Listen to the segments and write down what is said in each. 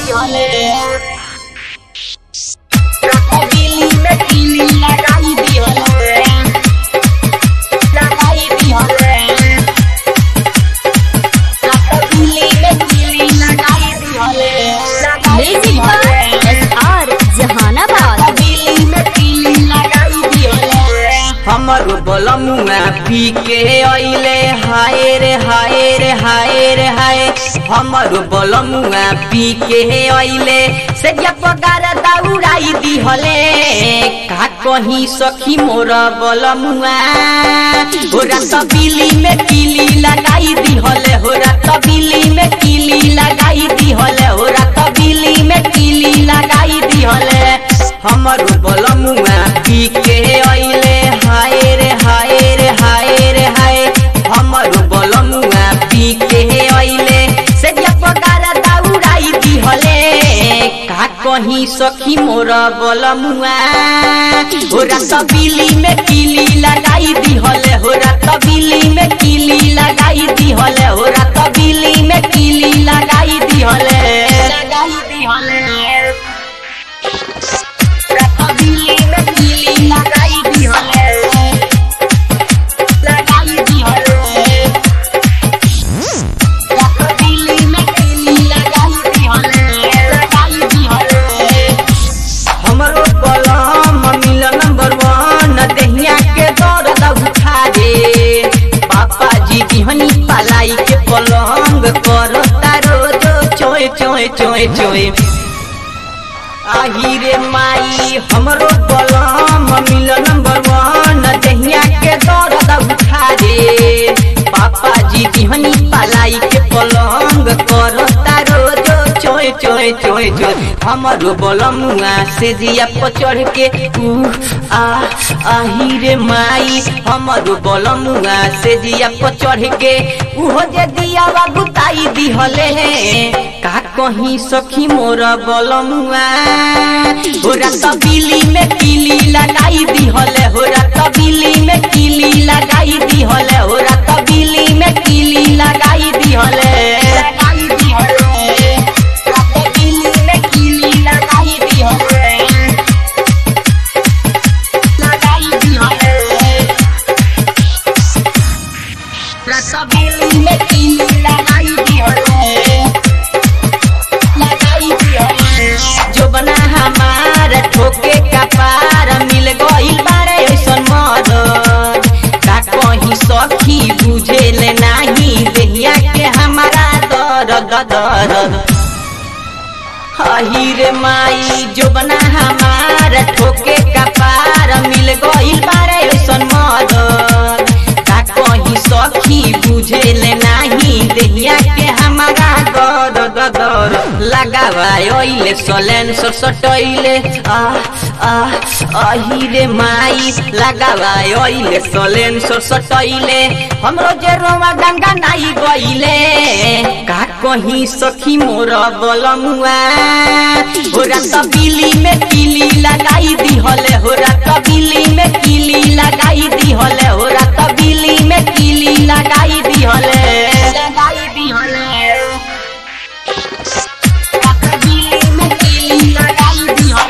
दिहले बिल्ली में किली लगाई दिहले बिल्ली में किली लगाई दिहले म्यूजिक बाय SR जहानाबाद। बिल्ली में किली लगाई दिहले हमर बलमुआ पी के अइले हाय रे हाय रे हाय रे हाय हमर बलमुआ पी के अइले से पगार दौड़ाई दिहले का कहीं सखी मोर बलमुआ हो रात बिल्ली में किली लगाई दिहले हो रात बिल्ली में किली लगाई दिहले हो रात बिल्ली में किली लगाई दिहले हमर बलमुआ पी के अइले हाय रे हाय रे हाय रे हाय हमर बलमुआ पी के अइले से पगार दौड़ाई दिहले का कहीं सखी मोर बलमुआ हो रात बिल्ली में किली लगाई दिहले हो रात बिल्ली में किली लगाई दिहले हो रात बिल्ली में किली लगाई दिहले बिल्ली में किली लगाई दिहले बिल्ली में किली लगाई दिहले हमरो बलम मिलन नंबर 1 देहिया के दर्द उठा दे पापा जी दिहनी पलाई के पलंग करता रोज चोय चोय चोय चोय आही रे माई हमरो बलम मिलन नंबर 1 देहिया के दर्द उठा दे पापा जी दिहनी पलाई के पलंग करता रोज चोय चोय चोय चोय हमरो बलमुआ से जिया पर चढ़ के आही रे माई हमरो बलमुआ से जिया पर चढ़ के उहो जे दिया गुताई दिहले का कहीं सखी मोर बलमुआ हो रात बिल्ली में किली लगाई दिहले हो रात बिल्ली में किली लगाई दिहले हो रात बिल्ली में किली लगाई दिहले बिल्ली में किली लगाई दिहले बिल्ली में किली लगाई दिहले जो बना हमार ठोके का पार मिल गइल बारे ऐसन मदद का कहीं सखी बुझे ले नाही देहिया के हमारा दर्द दर्द हाही रे माई जो बना हमार ठोके का पार मिल गइल बारे ऐसन मदद का कहीं सखी बुझे ले नाही देहिया के हमारा दर्द दर्द लगावा ओइले सोलेन सटइले आही रे माई लगावा ओइले सोलेन सटइले हमरो जे रोवा गंगा नाई गइले का कहीं सखी मोर बलमुआ हो रात बिल्ली में किली लगाई दिहले हो रात बिल्ली में किली लगाई दिहले हो रात बिल्ली में किली लगाई दिहले बिल्ली में किली लगाई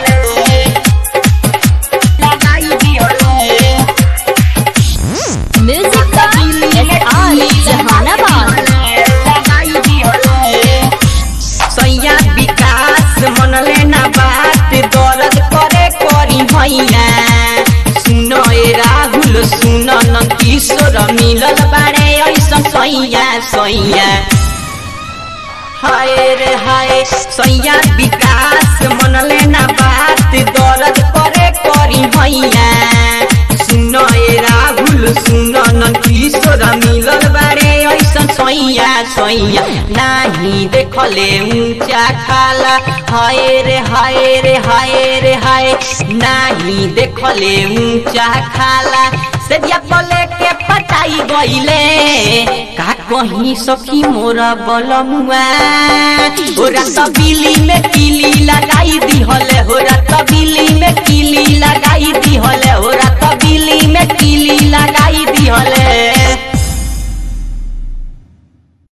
दिहले म्यूजिक बाय SR जहानाबाद। सैया विकास मनले ना बात दर्द करे करी हैया सुनो ए राहुल सुनो नंदकिशोर मिलल बारे ऐसा सैया सैया हाय रे हाय सैया विकास मनले ना बात दर्द करे करी हैया सुनो ए राहुल सुनो नंदकिशोर मिलल बारे ऐसा सैया सैया नाही देखले ऊंचा खाला हाय रे हाय रे हाय रे हाय नाही देखले ऊंचा खाला से पले के पटाई गइले का कहीं सखी मोरा बलमुआ हो रात बिल्ली में किली लगाई दिहले हो रात बिल्ली में किली लगाई दिहले हो रात बिल्ली में किली लगाई दिहले।